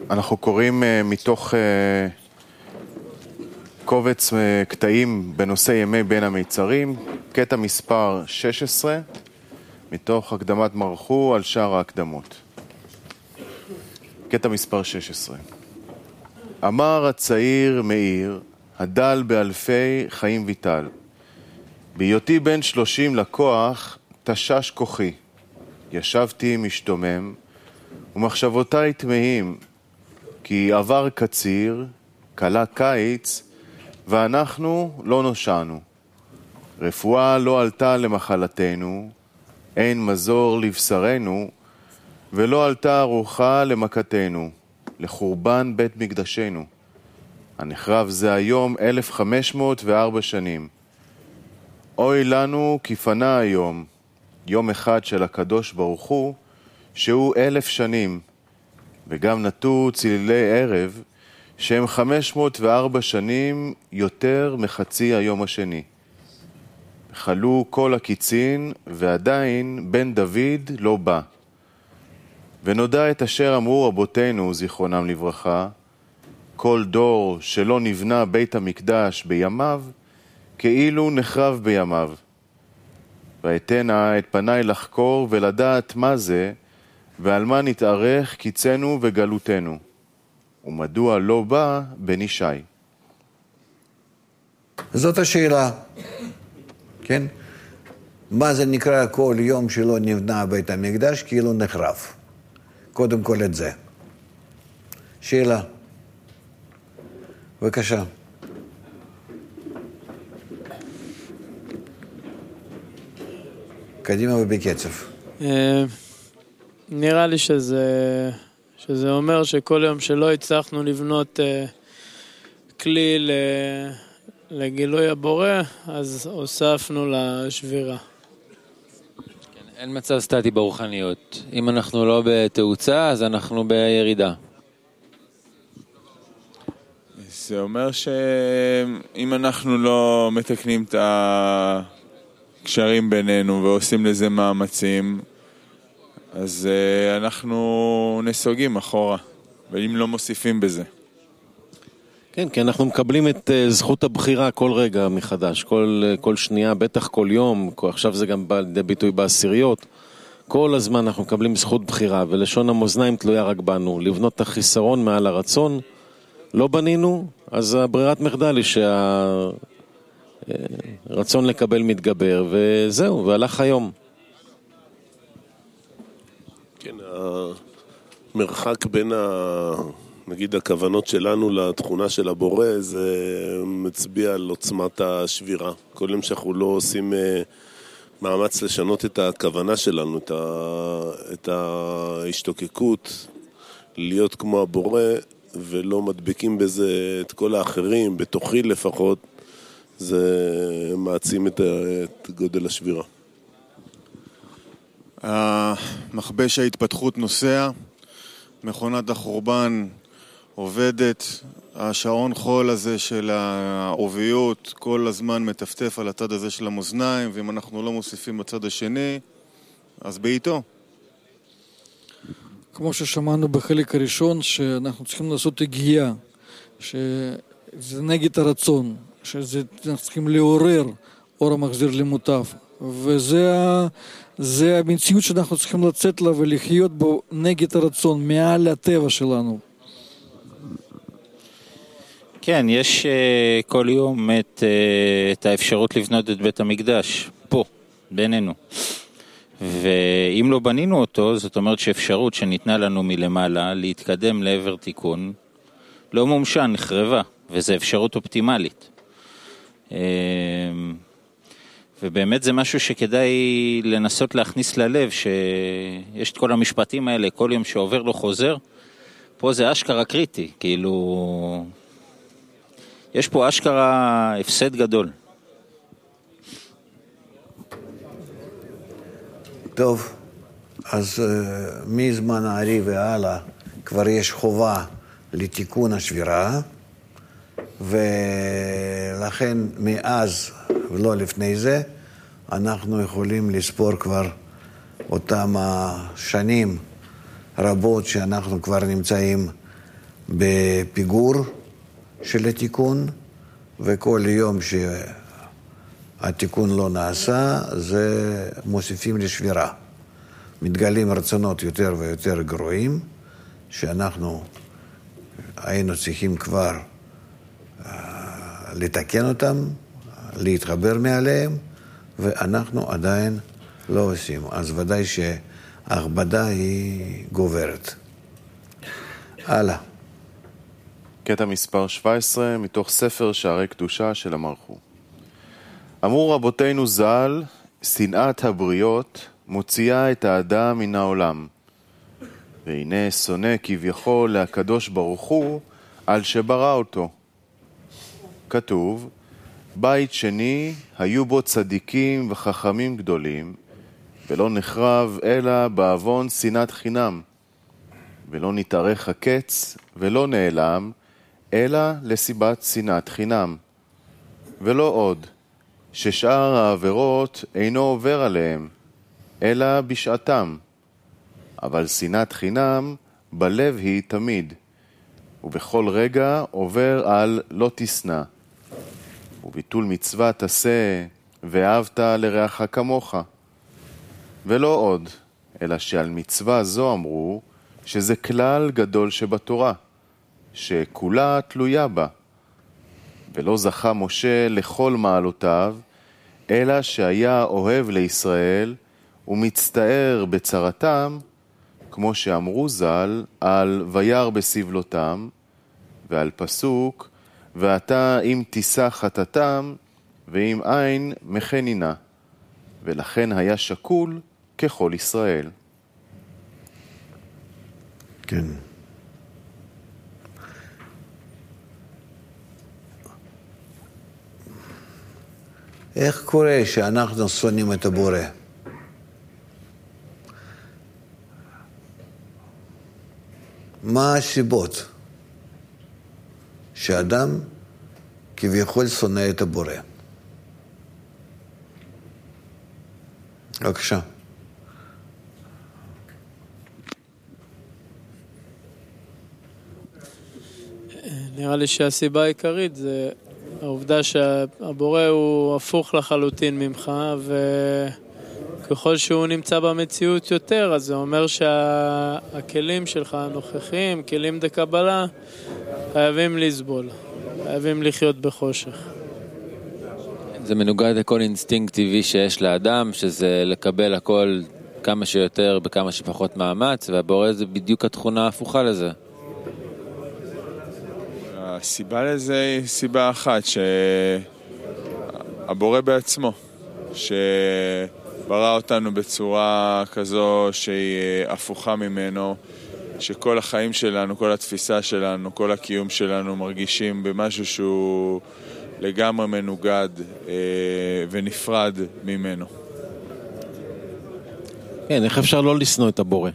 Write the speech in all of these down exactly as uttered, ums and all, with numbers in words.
אנחנו קוראים מתוך קובץ קטעים בנושא ימי בין המיצרים, קטע מספר שש עשרה, מתוך הקדמת מרחו על שאר ההקדמות. קטע מספר שש עשרה. אמר הצעיר מאיר, הדל באלפי חיים ויטל, בהיותי בן שלושים לקוח, תשש כוחי. ישבתי משתומם, ומחשבותיי תמהים, כי עבר קציר, קלה קיץ, ואנחנו לא נושענו. רפואה לא עלתה למחלתנו, אין מזור לבשרנו, ולא עלתה ארוחה למכתנו, לחורבן בית מקדשנו. הנחרב זה היום אלף וחמש מאות וארבע שנים. אוי לנו כי פנה היום, יום אחד של הקדוש ברוך הוא, שהוא אלף שנים, וגם נטו צלילי ערב, שהם חמש מאות וארבע שנים יותר מחצי היום השני. חלו כל הקיצין, ועדיין בן דוד לא בא. ונודע את אשר אמרו רבותינו, זיכרונם לברכה, כל דור שלא נבנה בית המקדש בימיו, כאילו נחרב בימיו. ואתנה את פניי לחקור ולדעת מה זה, ועל מה נתארך קיצנו וגלותנו. ומדוע לא בא בן ישי? זאת השאלה, כן? מה זה נקרא כל יום שלא נבנה בית המקדש כאילו נחרב? קודם כל את זה. שאלה. בבקשה. קדימה ובקצב. נראה לי שזה, שזה אומר שכל יום שלא הצלחנו לבנות כלי לגילוי הבורא, אז הוספנו לשבירה. כן, אין מצב סטטי ברוחניות. אם אנחנו לא בתאוצה, אז אנחנו בירידה. זה אומר שאם אנחנו לא מתקנים את הקשרים בינינו ועושים לזה מאמצים, אז אנחנו נסוגים אחורה, ואם לא מוסיפים בזה. כן, כי אנחנו מקבלים את זכות הבחירה כל רגע מחדש, כל, כל שנייה, בטח כל יום, עכשיו זה גם בא לידי ביטוי בעשיריות, כל הזמן אנחנו מקבלים זכות בחירה, ולשון המאזניים תלויה רק בנו, לבנות את החיסרון מעל הרצון, לא בנינו, אז הברירת מחדל היא שהרצון לקבל מתגבר, וזהו, והלך היום. כן, המרחק בין ה... נגיד הכוונות שלנו לתכונה של הבורא, זה מצביע על עוצמת השבירה. כל יום שאנחנו לא עושים מאמץ לשנות את הכוונה שלנו, את, ה... את ההשתוקקות, להיות כמו הבורא, ולא מדביקים בזה את כל האחרים, בתוכי לפחות, זה מעצים את, את גודל השבירה. מכבש ההתפתחות נוסע, מכונת החורבן עובדת, השעון חול הזה של העוביות כל הזמן מטפטף על הצד הזה של המאזניים, ואם אנחנו לא מוסיפים בצד השני, אז בעיתו. כמו ששמענו בחלק הראשון, שאנחנו צריכים לעשות הגיעה, שזה נגד הרצון, שאנחנו צריכים לעורר אור המחזיר למוטב, וזה זה המציאות שאנחנו צריכים לצאת לה ולחיות בו נגד הרצון, מעל הטבע שלנו. כן, יש uh, כל יום את, uh, את האפשרות לבנות את בית המקדש, פה, בינינו. ואם לא בנינו אותו, זאת אומרת שאפשרות שניתנה לנו מלמעלה להתקדם לעבר תיקון, לא מומשה, נחרבה, וזו אפשרות אופטימלית. ובאמת זה משהו שכדאי לנסות להכניס ללב, שיש את כל המשפטים האלה, כל יום שעובר לא חוזר, פה זה אשכרה קריטי, כאילו, יש פה אשכרה הפסד גדול. טוב, אז uh, מזמן הארי והלאה כבר יש חובה לתיקון השבירה, ולכן מאז ולא לפני זה אנחנו יכולים לספור כבר אותם השנים רבות שאנחנו כבר נמצאים בפיגור של התיקון, וכל יום שהתיקון לא נעשה, זה מוסיפים לשבירה. מתגלים רצונות יותר ויותר גרועים, שאנחנו היינו צריכים כבר לתקן אותם, להתחבר מעליהם, ואנחנו עדיין לא עושים. אז ודאי שההכבדה היא גוברת. הלאה. קטע מספר שבע עשרה מתוך ספר שערי קדושה של המלכו. אמרו רבותינו ז"ל, שנאת הבריות מוציאה את האדם מן העולם. והנה שונא כביכול להקדוש ברוך הוא על שברא אותו. כתוב, בית שני היו בו צדיקים וחכמים גדולים, ולא נחרב אלא בעוון שנאת חינם, ולא נתארך הקץ ולא נעלם, אלא לסיבת שנאת חינם. ולא עוד, ששאר העבירות אינו עובר עליהם, אלא בשעתם. אבל שנאת חינם בלב היא תמיד, ובכל רגע עובר על לא תשנא. וביטול מצווה תעשה, ואהבת לרעך כמוך. ולא עוד, אלא שעל מצווה זו אמרו, שזה כלל גדול שבתורה, שכולה תלויה בה. ולא זכה משה לכל מעלותיו, אלא שהיה אוהב לישראל, ומצטער בצרתם, כמו שאמרו ז"ל, על וירא בסבלותם, ועל פסוק, ואתה אם תישא חטאתם, ואם אין מחנינה. ולכן היה שקול ככל ישראל. כן. איך קורה שאנחנו שונאים את הבורא? מה הסיבות שאדם כביכול שונא את הבורא? בבקשה. נראה לי שהסיבה העיקרית זה העובדה שהבורא הוא הפוך לחלוטין ממך, וככל שהוא נמצא במציאות יותר, אז זה אומר שהכלים שלך הנוכחים, כלים דקבלה, חייבים לסבול, חייבים לחיות בחושך. זה מנוגד לכל אינסטינקט טבעי שיש לאדם, שזה לקבל הכל כמה שיותר בכמה שפחות מאמץ, והבורא זה בדיוק התכונה ההפוכה לזה. הסיבה לזה היא סיבה אחת, שהבורא בעצמו, שברא אותנו בצורה כזו שהיא הפוכה ממנו, שכל החיים שלנו, כל התפיסה שלנו, כל הקיום שלנו מרגישים במשהו שהוא לגמרי מנוגד ונפרד ממנו. כן, איך אפשר לא לשנוא את הבורא?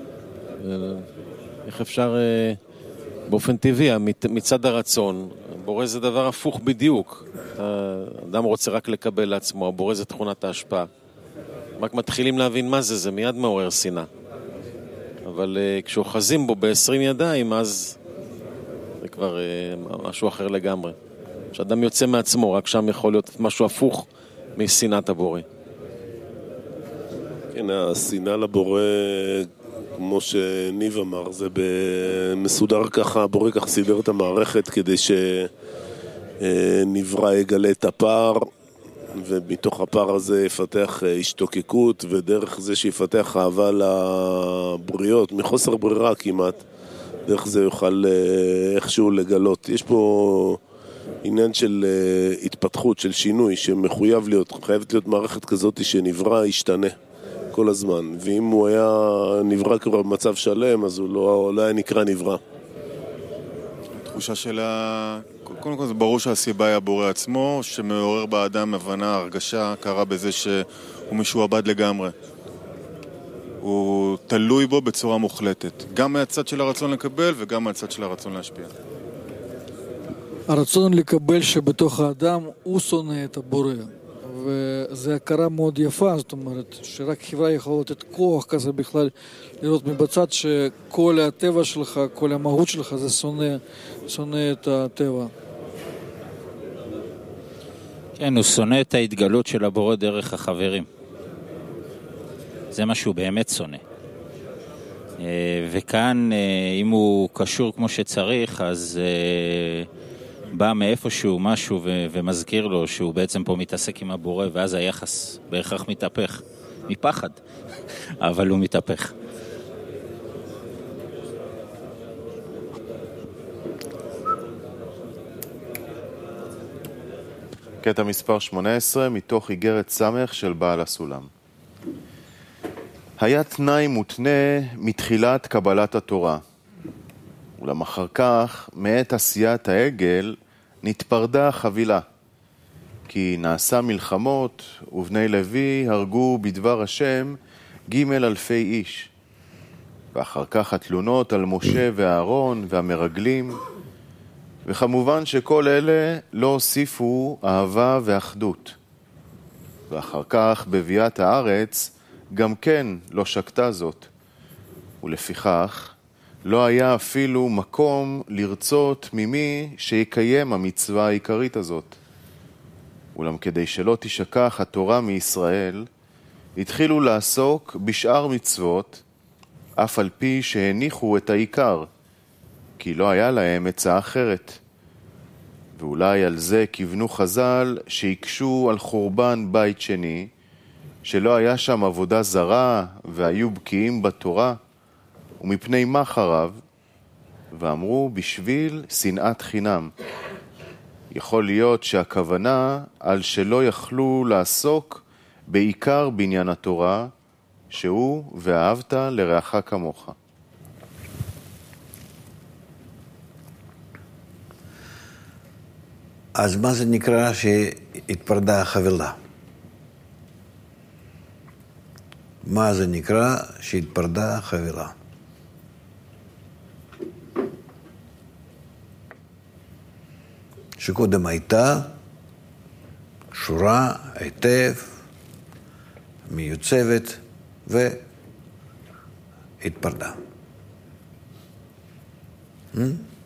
איך אפשר... באופן טבעי, מצד הרצון, הבורא זה דבר הפוך בדיוק. האדם רוצה רק לקבל לעצמו, הבורא זה תכונת ההשפעה. רק מתחילים להבין מה זה, זה מיד מעורר שנאה. אבל כשאוחזים בו בעשרים ידיים, אז זה כבר משהו אחר לגמרי. כשאדם יוצא מעצמו, רק שם יכול להיות משהו הפוך משנאת הבורא. כן, השנאה לבורא... כמו שניב אמר, זה מסודר ככה, הבורא כך סידר את המערכת כדי שנברא יגלה את הפער, ומתוך הפער הזה יפתח השתוקקות, ודרך זה שיפתח אהבה לבריות, מחוסר ברירה כמעט, דרך זה יוכל איכשהו לגלות. יש פה עניין של התפתחות, של שינוי, שמחויב להיות, חייבת להיות מערכת כזאת שנברא ישתנה. כל הזמן, ואם הוא היה נברא כבר במצב שלם, אז הוא לא, לא היה נקרא נברא. התחושה שלה, קודם כל זה ברור שהסיבה היא הבורא עצמו, שמעורר באדם הבנה, הרגשה, קרה בזה שהוא משועבד לגמרי. הוא תלוי בו בצורה מוחלטת, גם מהצד של הרצון לקבל וגם מהצד של הרצון להשפיע. הרצון לקבל שבתוך האדם הוא שונא את הבורא, וזו הכרה מאוד יפה, זאת אומרת, שרק חברה יכולה לתת כוח כזה בכלל לראות מבצד שכל הטבע שלך, כל המהות שלך זה שונא, שונא את הטבע. כן, הוא שונא את ההתגלות של הבורא דרך החברים. זה מה שהוא באמת שונא. וכאן, אם הוא קשור כמו שצריך, אז בא מאיפשהו משהו ומזכיר לו שהוא בעצם פה מתעסק עם הבורא, ואז היחס בהכרח מתהפך. מפחד, אבל הוא מתהפך. קטע מספר שמונה עשרה מתוך איגרת סמך של בעל הסולם. היה תנאי מותנה מתחילת קבלת התורה, אולם אחר כך, מעת עשיית העגל, נתפרדה חבילה, כי נעשה מלחמות, ובני לוי הרגו בדבר השם ג' אלפי איש. ואחר כך התלונות על משה ואהרון והמרגלים, וכמובן שכל אלה לא הוסיפו אהבה ואחדות. ואחר כך בביאת הארץ גם כן לא שקטה זאת, ולפיכך לא היה אפילו מקום לרצות ממי שיקיים המצווה העיקרית הזאת. אולם כדי שלא תשכח התורה מישראל, התחילו לעסוק בשאר מצוות, אף על פי שהניחו את העיקר, כי לא היה להם עצה אחרת. ואולי על זה כיוונו חז"ל שיקשו על חורבן בית שני, שלא היה שם עבודה זרה והיו בקיאים בתורה, ומפני מה חרב, ואמרו בשביל שנאת חינם. יכול להיות שהכוונה על שלא יכלו לעסוק בעיקר בעניין התורה, שהוא ואהבת לרעך כמוך. אז מה זה נקרא שהתפרדה החבילה? מה זה נקרא שהתפרדה החבילה? שקודם הייתה שורה היטב, מיוצבת והתפרדה. Hmm?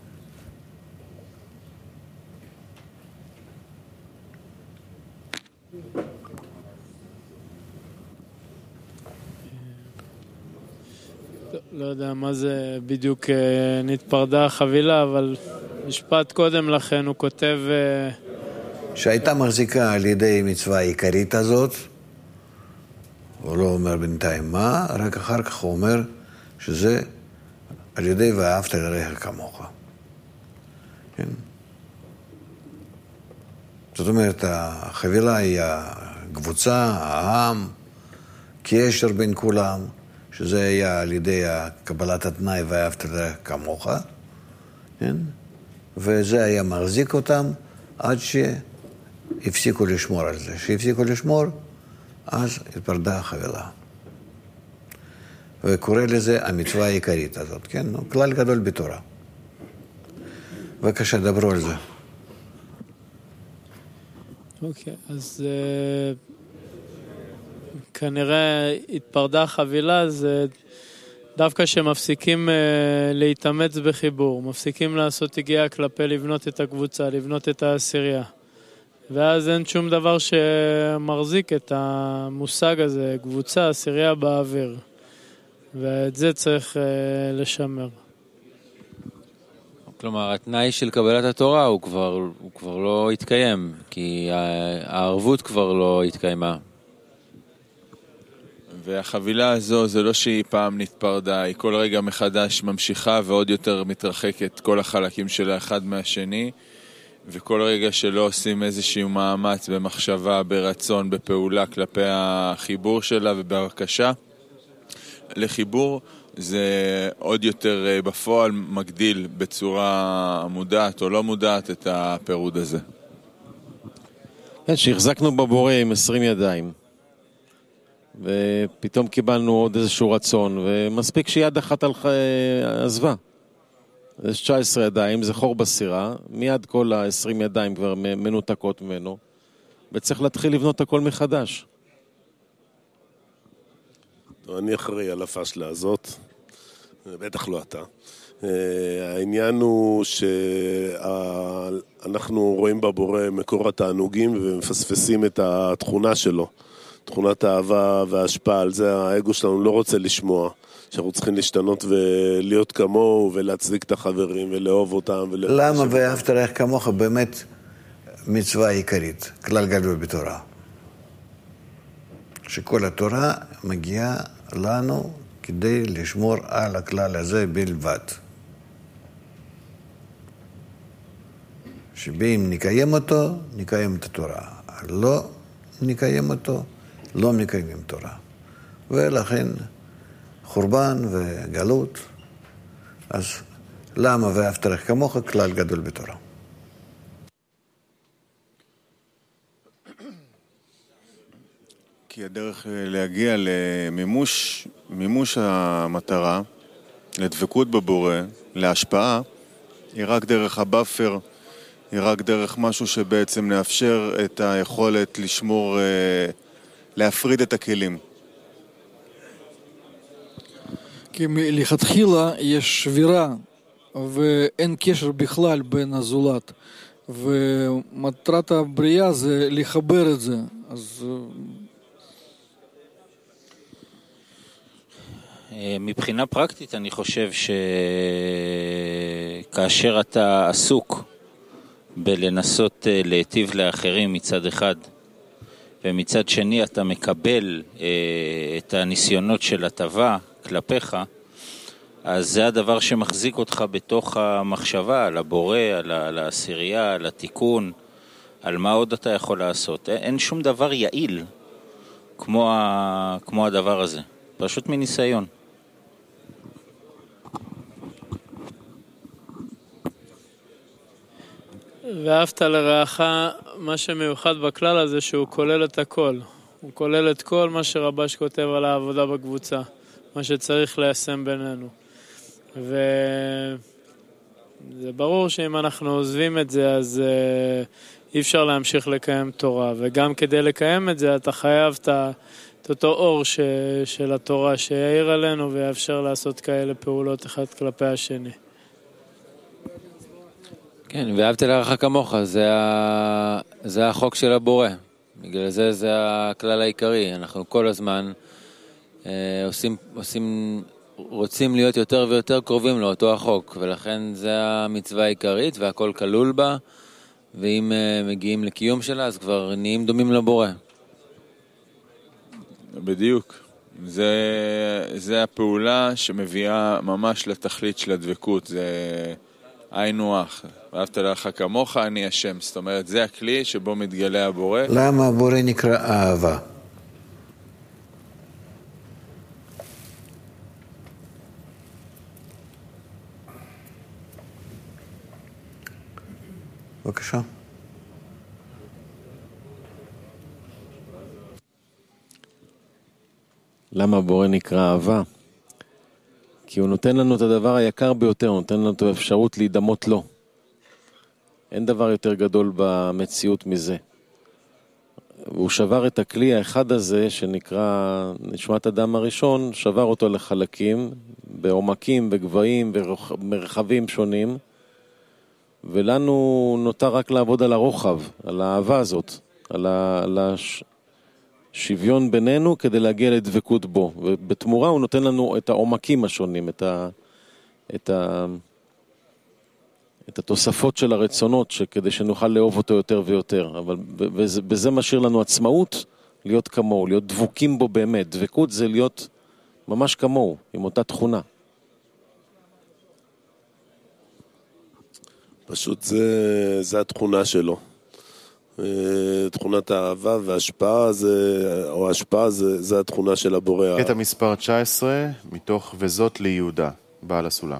לא יודע מה זה בדיוק נתפרדה החבילה, אבל משפט קודם לכן הוא כותב שהייתה מחזיקה על ידי מצווה העיקרית הזאת, הוא לא אומר בינתיים מה, רק אחר כך הוא אומר שזה על ידי ואהבת לרעך כמוך. כן? זאת אומרת, החבילה היא הקבוצה, העם, קשר בין כולם, שזה היה על ידי קבלת התנאי ואהבת לרעך כמוך, כן? וזה היה מחזיק אותם עד שהפסיקו לשמור על זה. שהפסיקו לשמור, אז התפרדה החבילה. וקורא לזה המצווה העיקרית הזאת, כן? כלל גדול בתורה. בבקשה, דברו על זה. אוקיי, okay, אז uh, כנראה התפרדה החבילה, זה דווקא שמפסיקים uh, להתאמץ בחיבור, מפסיקים לעשות הגיעה כלפי לבנות את הקבוצה, לבנות את העשירייה. ואז אין שום דבר שמחזיק את המושג הזה, קבוצה, עשירייה באוויר. ואת זה צריך uh, לשמר. כלומר, התנאי של קבלת התורה הוא כבר, הוא כבר לא התקיים, כי הערבות כבר לא התקיימה. והחבילה הזו, זה לא שהיא פעם נתפרדה, היא כל רגע מחדש ממשיכה ועוד יותר מתרחקת כל החלקים שלה אחד מהשני, וכל רגע שלא עושים איזשהו מאמץ במחשבה, ברצון, בפעולה כלפי החיבור שלה ובבקשה לחיבור, זה עוד יותר בפועל מגדיל בצורה מודעת או לא מודעת את הפירוד הזה. כן, שהחזקנו בבורא עם עשרים ידיים, ופתאום קיבלנו עוד איזשהו רצון, ומספיק שיד אחת הלכה, עזבה. יש תשע עשרה ידיים, זה חור בסירה, מיד כל ה-עשרים ידיים כבר מנותקות ממנו, וצריך להתחיל לבנות הכל מחדש. אני אחראי על הפשלה הזאת, בטח לא אתה. העניין הוא שאנחנו רואים בבורא מקור התענוגים ומפספסים את התכונה שלו, תכונת האהבה וההשפעה. על זה האגו שלנו לא רוצה לשמוע, שאנחנו צריכים להשתנות ולהיות כמוהו ולהצדיק את החברים ולאהוב אותם. למה ואהבת לרעך כמוך באמת מצווה עיקרית, כלל גדול בתורה? שכל התורה מגיעה לנו כדי לשמור על הכלל הזה בלבד. שאם נקיים אותו, נקיים את התורה. לא נקיים אותו, לא מקיימים תורה. ולכן חורבן וגלות. אז למה ואהבת לרעך כמוך כלל גדול בתורה? כי הדרך להגיע למימוש מימוש המטרה, לדבקות בבורא, להשפעה, היא רק דרך הבאפר, היא רק דרך משהו שבעצם נאפשר את היכולת לשמור, להפריד את הכלים. כי מלכתחילה יש שבירה ואין קשר בכלל בין הזולת, ומטרת הבריאה זה לחבר את זה. אז מבחינה פרקטית אני חושב שכאשר אתה עסוק בלנסות להיטיב לאחרים מצד אחד, ומצד שני אתה מקבל את הניסיונות של הטבה כלפיך, אז זה הדבר שמחזיק אותך בתוך המחשבה על הבורא, על העשירייה, על התיקון, על מה עוד אתה יכול לעשות. אין שום דבר יעיל כמו, ה... כמו הדבר הזה, פשוט מניסיון. ואהבת לרעך, מה שמיוחד בכלל הזה שהוא כולל את הכל. הוא כולל את כל מה שרבש כותב על העבודה בקבוצה, מה שצריך ליישם בינינו. וזה ברור שאם אנחנו עוזבים את זה, אז אי אפשר להמשיך לקיים תורה. וגם כדי לקיים את זה, אתה חייב את אותו אור ש... של התורה שיעיר עלינו ויאפשר לעשות כאלה פעולות אחד כלפי השני. כן, ואהבת לרעך כמוך, זה, ה... זה החוק של הבורא. בגלל זה זה הכלל העיקרי. אנחנו כל הזמן אה, עושים, עושים, רוצים להיות יותר ויותר קרובים לאותו החוק, ולכן זה המצווה העיקרית והכל כלול בה, ואם אה, מגיעים לקיום שלה, אז כבר נהיים דומים לבורא. בדיוק. זה, זה הפעולה שמביאה ממש לתכלית של הדבקות. זה היינו אח. ואהבת לרעך כמוך, אני השם. זאת אומרת, זה הכלי שבו מתגלה הבורא. למה הבורא נקרא אהבה? בבקשה. למה הבורא נקרא אהבה? כי הוא נותן לנו את הדבר היקר ביותר, הוא נותן לנו את האפשרות להידמות לו. אין דבר יותר גדול במציאות מזה. והוא שבר את הכלי האחד הזה, שנקרא נשמת אדם הראשון, שבר אותו לחלקים, בעומקים, בגבהים, במרחבים שונים, ולנו נותר רק לעבוד על הרוחב, על האהבה הזאת, על השוויון בינינו, כדי להגיע לדבקות בו. ובתמורה הוא נותן לנו את העומקים השונים, את ה... את ה את התוספות של הרצונות, כדי שנוכל לאהוב אותו יותר ויותר. אבל בזה, בזה משאיר לנו עצמאות להיות כמוהו, להיות דבוקים בו באמת. דבקות זה להיות ממש כמוהו, עם אותה תכונה. פשוט זה, זה התכונה שלו. תכונת האהבה וההשפעה, זה, או ההשפעה זה, זה התכונה של הבורא. קטע מספר תשע עשרה, מתוך וזאת ליהודה, בעל הסולם.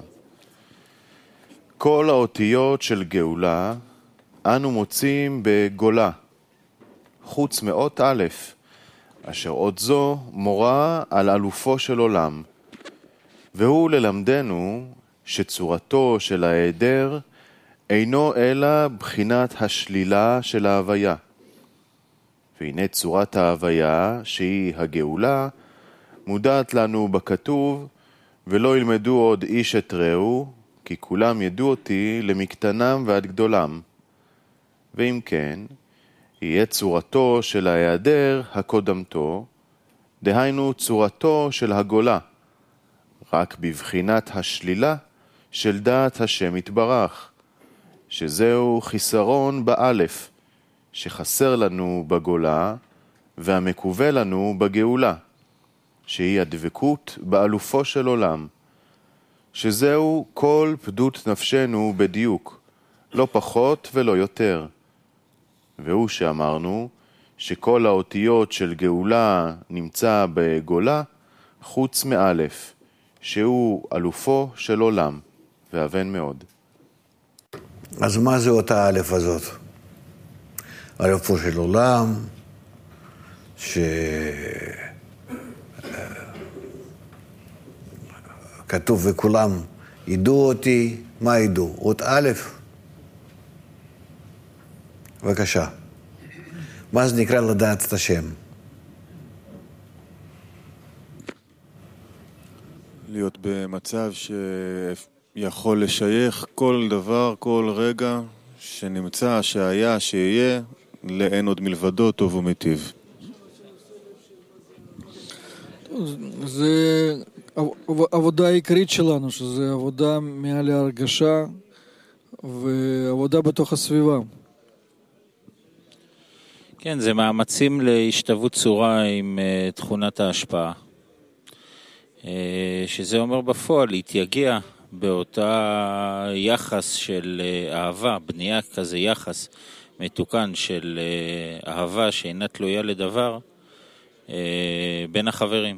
כל האותיות של גאולה אנו מוצאים בגולה, חוץ מאות א', אשר עוד זו מורה על אלופו של עולם, והוא ללמדנו שצורתו של ההיעדר אינו אלא בחינת השלילה של ההוויה. והנה צורת ההוויה, שהיא הגאולה, מודעת לנו בכתוב, ולא ילמדו עוד איש את רעהו, כי כולם ידעו אותי למקטנם ועד גדולם. ואם כן, יהיה צורתו של ההיעדר הקודמתו, דהיינו צורתו של הגולה, רק בבחינת השלילה של דעת השם יתברך, שזהו חיסרון באלף, שחסר לנו בגולה, והמקווה לנו בגאולה, שהיא הדבקות באלופו של עולם, שזהו כל פדות נפשנו בדיוק, לא פחות ולא יותר. והוא שאמרנו שכל האותיות של גאולה נמצא בגולה, חוץ מאלף, שהוא אלופו של עולם, ואבן מאוד. אז מה זה אותה אלף הזאת? אלופו של עולם, שכתוב וכולם ידעו אותי, מה ידעו? אות אלף? בבקשה. מה זה נקרא לדעת את השם? להיות במצב שיכול לשייך כל דבר, כל רגע שנמצא, שהיה, שיהיה, לאין עוד מלבדו טוב ומיטיב. זה עבודה העיקרית שלנו, שזה עבודה מעל ההרגשה ועבודה בתוך הסביבה. כן, זה מאמצים להשתוות צורה עם uh, תכונת ההשפעה. Uh, שזה אומר בפועל להתייגע באותה יחס של uh, אהבה, בנייה כזה יחס מתוקן של uh, אהבה שאינה תלויה לדבר uh, בין החברים.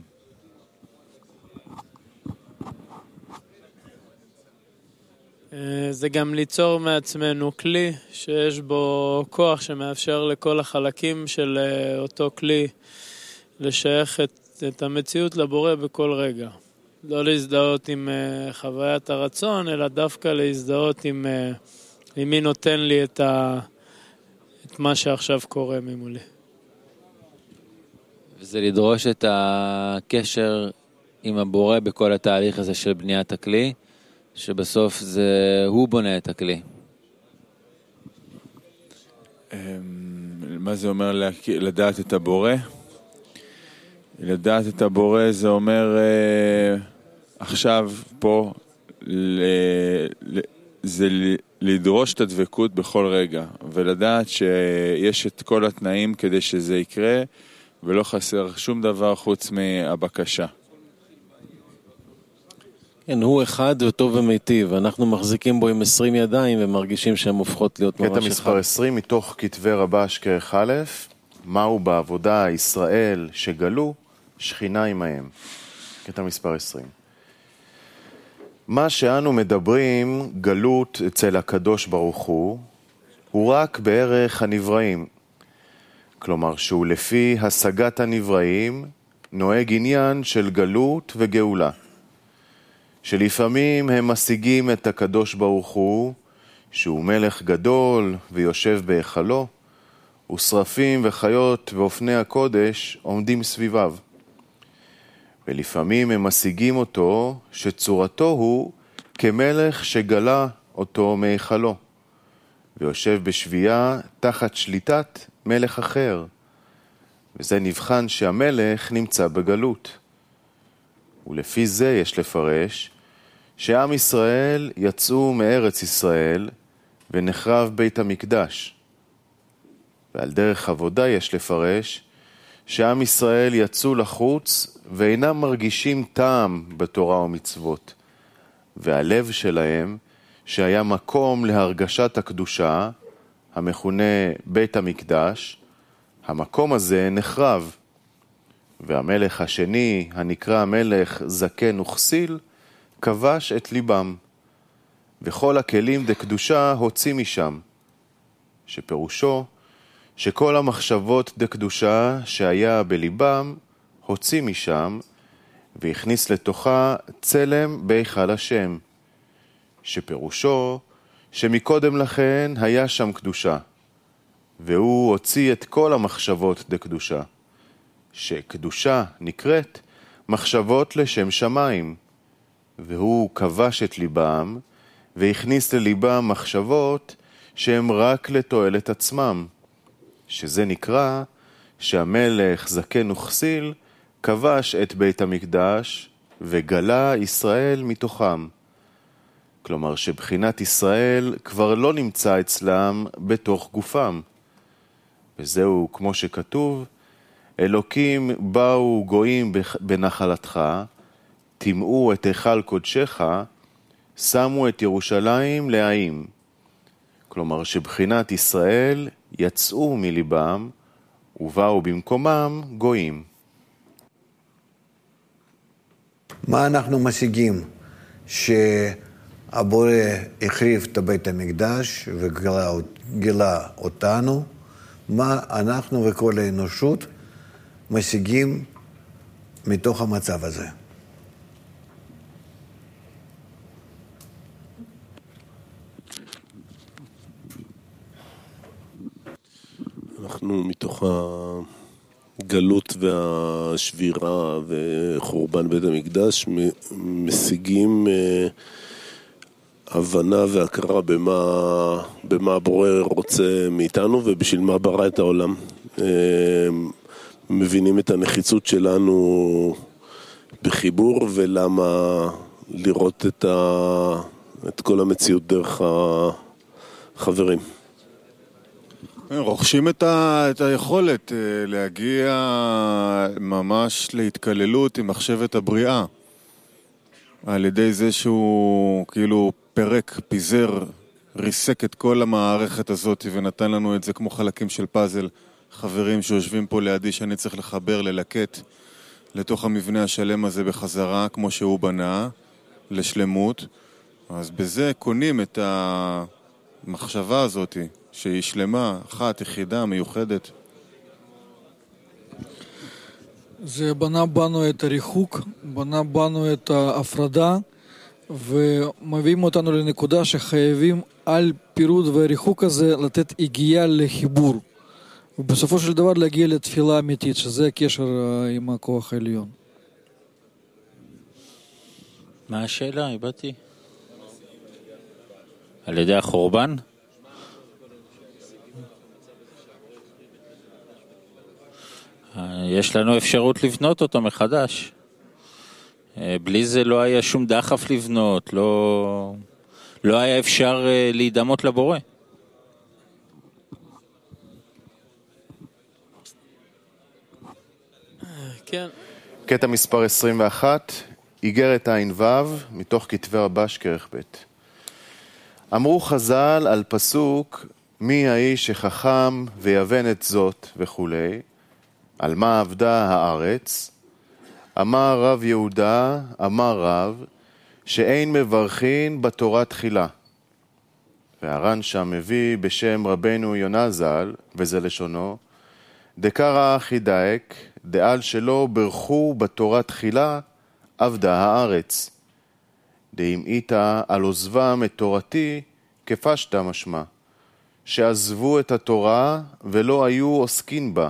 זה גם ליצור מעצמנו כלי שיש בו כוח שמאפשר לכל החלקים של אותו כלי לשייך את, את המציאות לבורא בכל רגע. לא להזדהות עם חוויית הרצון, אלא דווקא להזדהות עם, עם מי נותן לי את, ה, את מה שעכשיו קורה ממולי. וזה לדרוש את הקשר עם הבורא בכל התהליך הזה של בניית הכלי, שבסוף זה הוא בונה את הכלי. מה זה אומר לדעת את הבורא? לדעת את הבורא זה אומר עכשיו פה זה לדרוש את הדבקות בכל רגע ולדעת שיש את כל התנאים כדי שזה יקרה ולא חסר שום דבר חוץ מהבקשה. כן, הוא אחד וטוב ומיטיב, אנחנו מחזיקים בו עם עשרים ידיים ומרגישים שהן הופכות להיות ממש אחד. קטע מספר עשרים מתוך כתבי רבש כרך א', מהו בעבודה ישראל שגלו, שכינה עמהם. קטע מספר עשרים. מה שאנו מדברים גלות אצל הקדוש ברוך הוא, הוא רק בערך הנבראים. כלומר שהוא לפי השגת הנבראים נוהג עניין של גלות וגאולה. שלפעמים הם משיגים את הקדוש ברוך הוא, שהוא מלך גדול ויושב בהיכלו, ושרפים וחיות ואופני הקודש עומדים סביביו. ולפעמים הם משיגים אותו שצורתו הוא כמלך שגלה אותו מהיכלו, ויושב בשבייה תחת שליטת מלך אחר. וזה נבחן שהמלך נמצא בגלות. ולפי זה יש לפרש שעם ישראל יצאו מארץ ישראל ונחרב בית המקדש. ועל דרך עבודה יש לפרש שעם ישראל יצאו לחוץ ואינם מרגישים טעם בתורה ומצוות. והלב שלהם שהיה מקום להרגשת הקדושה, המכונה בית המקדש, המקום הזה נחרב. והמלך השני, הנקרא מלך זקן וכסיל, כבש את ליבם, וכל הכלים דקדושה הוציא משם, שפירושו שכל המחשבות דקדושה שהיה בליבם הוציא משם, והכניס לתוכה צלם בהיכל השם, שפירושו שמקודם לכן היה שם קדושה, והוא הוציא את כל המחשבות דקדושה, שקדושה נקראת מחשבות לשם שמיים, והוא כבש את ליבם והכניס לליבם מחשבות שהם רק לתועלת עצמם, שזה נקרא שהמלך זקן וכסיל כבש את בית המקדש וגלה ישראל מתוכם. כלומר שבחינת ישראל כבר לא נמצא אצלם בתוך גופם. וזהו כמו שכתוב, אלוקים באו גויים בנחלתך, תמאו את היכל קודשך, שמו את ירושלים להאים. כלומר שבחינת ישראל יצאו מליבם ובאו במקומם גויים. מה אנחנו משיגים? שהבורא החריב את בית המקדש וגילה אותנו. מה אנחנו וכל האנושות משיגים מתוך המצב הזה? אנחנו מתוך הגלות והשבירה וחורבן בית המקדש משיגים הבנה והכרה במה, במה הבורא רוצה מאיתנו ובשביל מה ברא את העולם. מבינים את הנחיצות שלנו בחיבור ולמה לראות את, ה, את כל המציאות דרך החברים. רוכשים את, ה, את היכולת להגיע ממש להתקללות עם מחשבת הבריאה, על ידי זה שהוא כאילו פרק, פיזר, ריסק את כל המערכת הזאת ונתן לנו את זה כמו חלקים של פאזל. חברים שיושבים פה לידי שאני צריך לחבר, ללקט לתוך המבנה השלם הזה בחזרה כמו שהוא בנה, לשלמות. אז בזה קונים את המחשבה הזאת שהיא שלמה, אחת, יחידה, מיוחדת. זה בנה בנו את הריחוק, בנה בנו את ההפרדה, ומביאים אותנו לנקודה שחייבים על פירוד והריחוק הזה לתת הגיעה לחיבור. ובסופו של דבר להגיע לתפילה אמיתית, שזה הקשר עם הכוח העליון. מה השאלה? איבדתי. על ידי החורבן? יש לנו אפשרות לבנות אותו מחדש. בלי זה לא היה שום דחף לבנות, לא, לא היה אפשר להידמות לבורא. כן. קטע מספר עשרים ואחת, איגרת עין וו, מתוך כתבי רבש כרך ב'. אמרו חז"ל על פסוק, מי האיש שחכם ויבן את זאת וכו', על מה עבדה הארץ, אמר רב יהודה, אמר רב, שאין מברכין בתורה תחילה. והר"ן שם מביא בשם רבנו יונה ז"ל, וזה לשונו, דקרא חידאק, דעל שלא ברכו בתורה תחילה, עבדה הארץ. דאם איתה על עוזבם את תורתי, כפשטה משמע, שעזבו את התורה ולא היו עוסקין בה.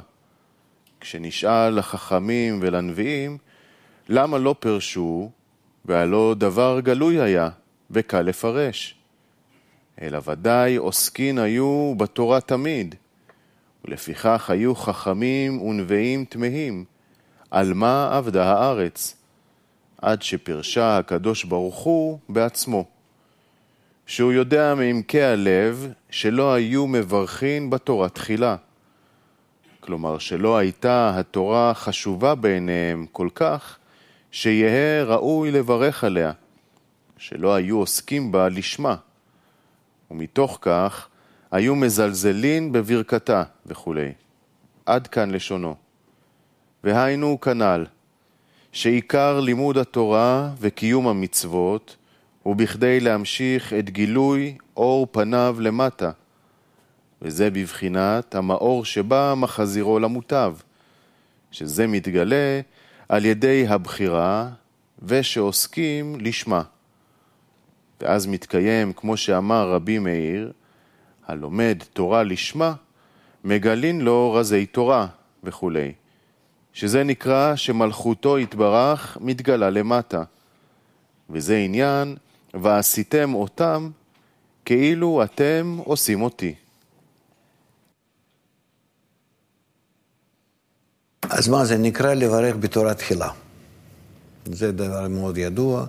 כשנשאל לחכמים ולנביאים, למה לא פרשו, והלא דבר גלוי היה, וקל לפרש. אלא ודאי עוסקין היו בתורה תמיד, ולפיכך היו חכמים ונביאים תמהים, על מה עבדה הארץ, עד שפרשה הקדוש ברוך הוא בעצמו, שהוא יודע מעמקי הלב שלא היו מברכין בתורה תחילה, כלומר שלא הייתה התורה חשובה בעיניהם כל כך, שיהיה ראוי לברך עליה, שלא היו עוסקים בה לשמה, ומתוך כך היו מזלזלין בברכתה וכו'. עד כאן לשונו. והיינו כנ"ל, שעיקר לימוד התורה וקיום המצוות הוא בכדי להמשיך את גילוי אור פניו למטה, וזה בבחינת המאור שבא מחזירו למוטב, שזה מתגלה על ידי הבחירה ושעוסקים לשמה. ואז מתקיים, כמו שאמר רבי מאיר, הלומד תורה לשמה, מגלין לו רזי תורה וכו'. שזה נקרא שמלכותו יתברך מתגלה למטה. וזה עניין, ועשיתם אותם כאילו אתם עושים אותי. אז מה זה נקרא לברך בתורה תחילה? זה דבר מאוד ידוע,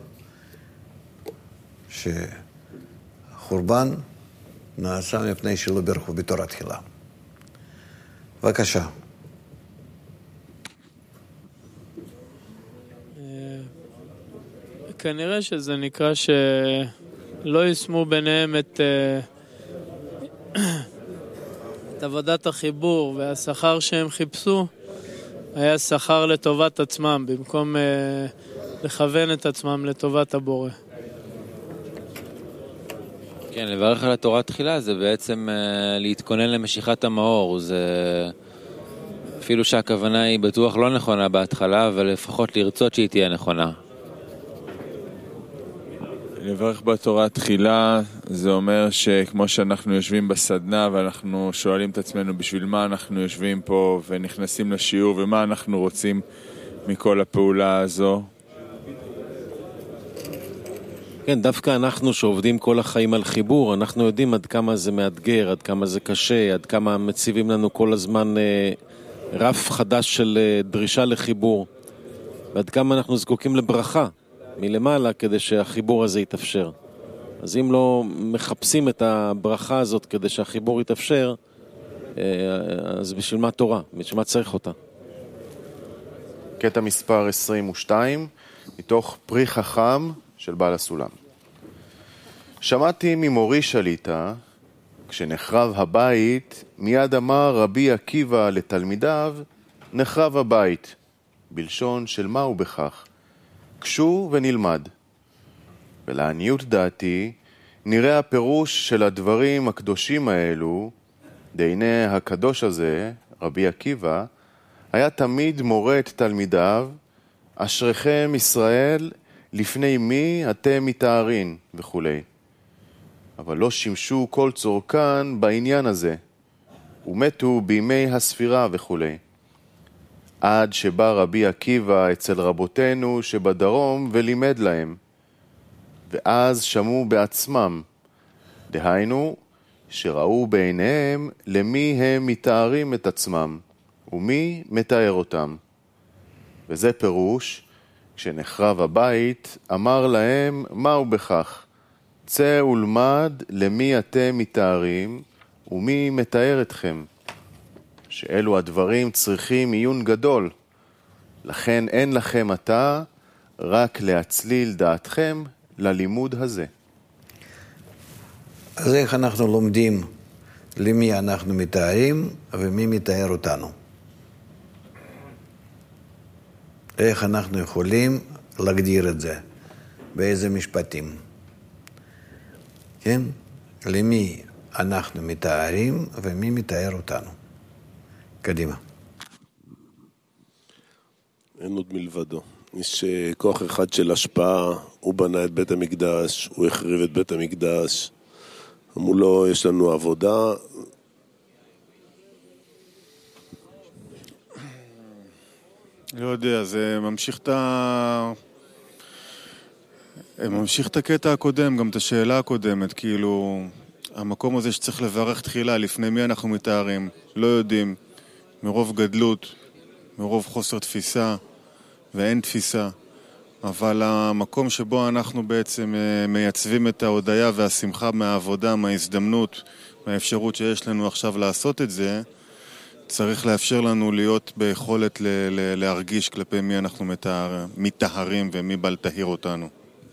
שחורבן נעשה מפני שלא ברכו בתורה תחילה. בבקשה. כנראה שזה נקרא שלא ישמו ביניהם את, את עבודת החיבור, והשכר שהם חיפשו היה שכר לטובת עצמם, במקום לכוון את עצמם לטובת הבורא. כן, לברך על התורה תחילה זה בעצם להתכונן למשיכת המאור. זה אפילו שהכוונה היא בטוח לא נכונה בהתחלה, אבל לפחות לרצות שהיא תהיה נכונה. לברך בתורה תחילה זה אומר שכמו שאנחנו יושבים בסדנה ואנחנו שואלים את עצמנו בשביל מה אנחנו יושבים פה ונכנסים לשיעור ומה אנחנו רוצים מכל הפעולה הזו. כן, דווקא אנחנו שעובדים כל החיים על חיבור, אנחנו יודעים עד כמה זה מאתגר, עד כמה זה קשה, עד כמה מציבים לנו כל הזמן אה, רף חדש של אה, דרישה לחיבור, ועד כמה אנחנו זקוקים לברכה מלמעלה כדי שהחיבור הזה יתאפשר. אז אם לא מחפשים את הברכה הזאת כדי שהחיבור יתאפשר, אז בשביל מה תורה? בשביל מה צריך אותה? קטע מספר עשרים ושתיים, מתוך פרי חכם של בעל הסולם. שמעתי ממורי שליטה, כשנחרב הבית, מיד אמר רבי עקיבא לתלמידיו, נחרב הבית, בלשון של מה הוא בכך. קשו ונלמד. ולעניות דעתי, נראה הפירוש של הדברים הקדושים האלו, דהנה הקדוש הזה, רבי עקיבא, היה תמיד מורה את תלמידיו, אשריכם ישראל, לפני מי אתם מתארים וכו'. אבל לא שימשו כל צורכן בעניין הזה, ומתו בימי הספירה וכו'. עד שבא רבי עקיבא אצל רבותינו שבדרום ולימד להם, ואז שמעו בעצמם, דהיינו שראו בעיניהם למי הם מתארים את עצמם, ומי מתאר אותם. וזה פירוש, כשנחרב הבית, אמר להם מהו בכך, צא ולמד למי אתם מתארים, ומי מתאר אתכם. שאלו הדברים צריכים עיון גדול, לכן אין לכם עתה רק להצליל דעתכם ללימוד הזה. אז איך אנחנו לומדים למי אנחנו מתארים ומי מתאר אותנו? איך אנחנו יכולים להגדיר את זה? באיזה משפטים? כן? למי אנחנו מתארים ומי מתאר אותנו? קדימה. אין עוד מלבדו. יש כוח אחד של השפעה, הוא בנה את בית המקדש, הוא החריב את בית המקדש, מולו יש לנו עבודה. לא יודע, זה ממשיך את ה... ממשיך את הקטע הקודם, גם את השאלה הקודמת, כאילו, המקום הזה שצריך לברך תחילה, לפני מי אנחנו מתארים, לא יודעים, מרוב גדלות, מרוב חוסר תפיסה, ואין תפיסה, אבל המקום שבו אנחנו בעצם מייצבים את ההודעה והשמחה מהעבודה, מההזדמנות, מהאפשרות שיש לנו עכשיו לעשות את זה, צריך לאפשר לנו להיות ביכולת ל- ל- להרגיש כלפי מי אנחנו מתאר, מתארים ומי בא לתאר אותנו.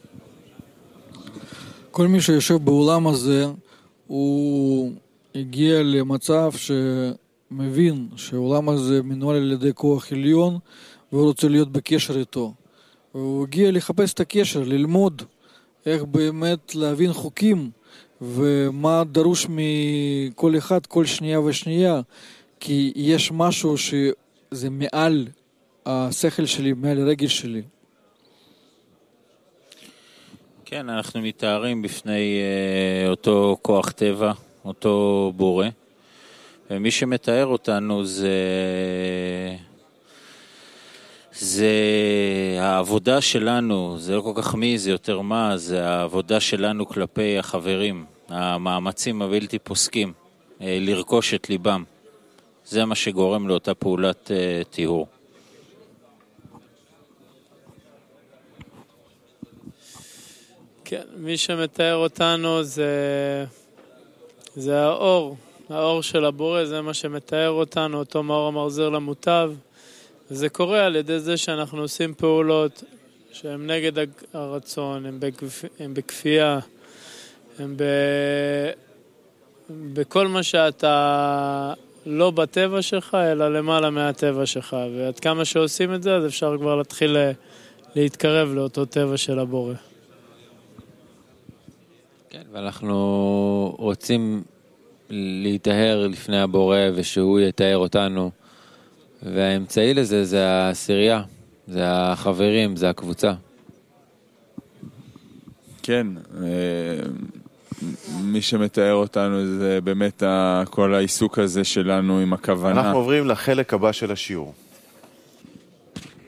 כל מי שיושב בעולם הזה, הוא הגיע למצב שמבין שהעולם הזה מנוהל על ידי כוח עליון, והוא רוצה להיות בקשר איתו. הוא הגיע לחפש את הקשר, ללמוד איך באמת להבין חוקים, ומה דרוש מכל אחד, כל שנייה ושנייה, כי יש משהו שזה מעל השכל שלי, מעל הרגל שלי. כן, אנחנו מתארים בפני uh, אותו כוח טבע, אותו בורא. Uh, ומי שמתאר אותנו זה, זה העבודה שלנו, זה לא כל כך מי, זה יותר מה, זה העבודה שלנו כלפי החברים, המאמצים הבלתי פוסקים, לרכוש את ליבם. זה מה שגורם לאותה פעולת טיהור. כן, מי שמתאר אותנו זה, זה האור, האור של הבורא, זה מה שמתאר אותנו, אותו מאור המחזיר למוטב. וזה קורה על ידי זה שאנחנו עושים פעולות שהן נגד הרצון, הן בכפ... בכפייה, הן ב... בכל מה שאתה לא בטבע שלך, אלא למעלה מהטבע שלך. ועד כמה שעושים את זה, אז אפשר כבר להתחיל להתקרב לאותו טבע של הבורא. כן, ואנחנו רוצים להתאר לפני הבורא ושהוא יתאר אותנו, והאמצעי לזה זה העשירייה, זה החברים, זה הקבוצה. כן, מי שמתאר אותנו זה באמת כל העיסוק הזה שלנו עם הכוונה. אנחנו עוברים לחלק הבא של השיעור.